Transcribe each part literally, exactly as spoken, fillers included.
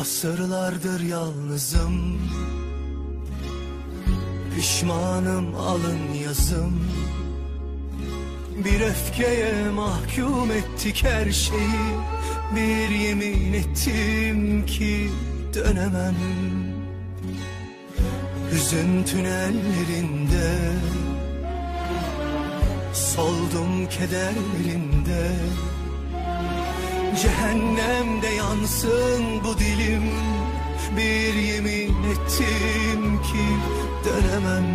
Asırlardır yalnızım, pişmanım alın yazım. Bir öfkeye mahkum ettik her şeyi, bir yemin ettim ki dönemem. Hüzün tünellerinde soldum kederlerinde. Cehennemde yansın bu dilim, bir yemin ettim ki dönemem.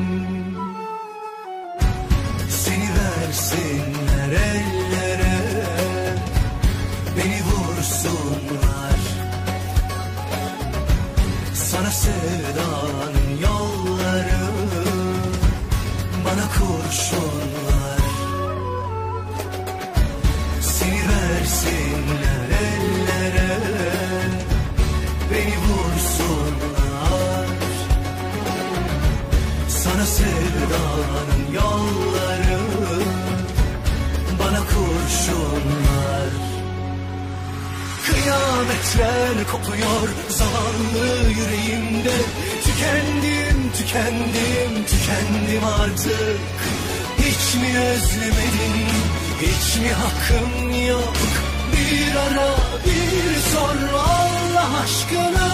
Seni versinler ellere, beni vursunlar. Sana sevdanın yolları, bana kurşunlar. Seni versinler ellere, beni vursunlar. Sana sevdanın yolları, bana kurşunlar. Kıyametler kopuyor zavallı yüreğimde. Tükendim, tükendim, tükendim artık. Hiç mi özlemedin, hiç mi hakkım yok? Bir ara, bir sor Allah aşkına.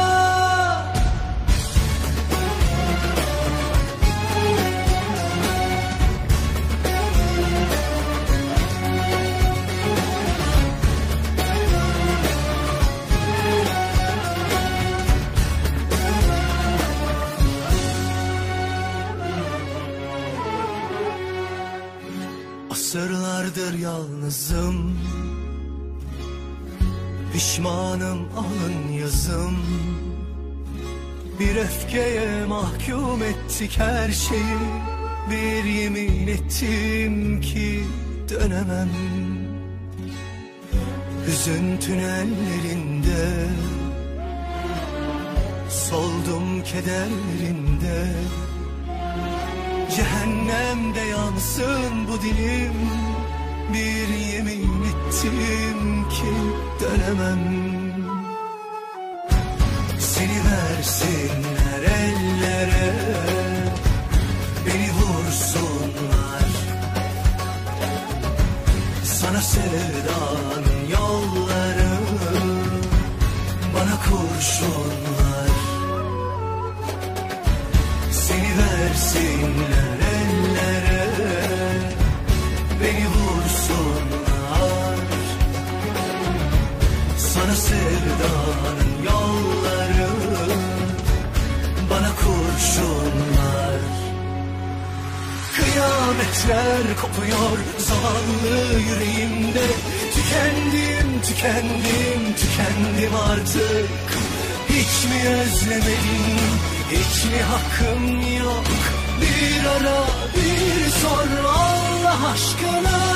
Asırlardır yalnızım, pişmanım alın yazım. Bir öfkeye mahkum ettik her şeyi, bir yemin ettim ki dönemem. Hüzün tünellerinde soldum kederlerinde. Cehennemde yansın bu dilim, bir yemin ettim ki dönemem. Seni versinler ellere, beni vursunlar. Sana sevdanın yolları, bana kurşunlar. Seni versinler ellere, beni vursunlar. Sana sevdanın yolları, bana kurşunlar. Kıyametler kopuyor zavallı yüreğimde. Tükendim, tükendim, tükendim artık. Hiç mi özlemedin, hiç mi hakkım yok? Bir ara, bir sor Allah aşkına.